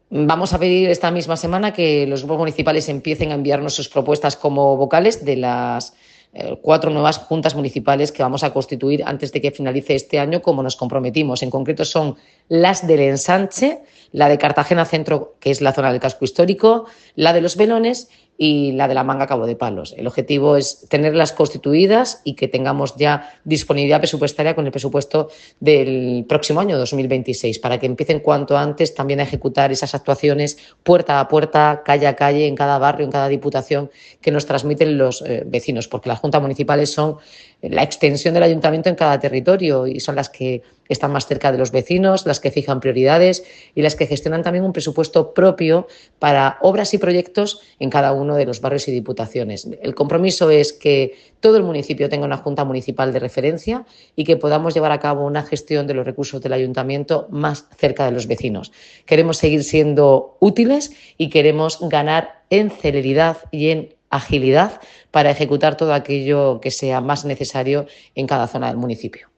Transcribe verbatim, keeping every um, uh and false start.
Vamos a pedir esta misma semana que los grupos municipales empiecen a enviarnos sus propuestas como vocales de las eh, cuatro nuevas juntas municipales que vamos a constituir antes de que finalice este año, como nos comprometimos. En concreto son las del Ensanche, la de Cartagena Centro, que es la zona del casco histórico, la de Los Belones y la de la Manga Cabo de Palos. El objetivo es tenerlas constituidas y que tengamos ya disponibilidad presupuestaria con el presupuesto del próximo año dos mil veintiséis, para que empiecen cuanto antes también a ejecutar esas actuaciones puerta a puerta, calle a calle, en cada barrio, en cada diputación, que nos transmiten los eh, vecinos, porque las juntas municipales son la extensión del ayuntamiento en cada territorio y son las que están más cerca de los vecinos, las que fijan prioridades y las que gestionan también un presupuesto propio para obras y proyectos en cada uno de los barrios y diputaciones. El compromiso es que todo el municipio tenga una junta municipal de referencia y que podamos llevar a cabo una gestión de los recursos del ayuntamiento más cerca de los vecinos. Queremos seguir siendo útiles y queremos ganar en celeridad y en agilidad para ejecutar todo aquello que sea más necesario en cada zona del municipio.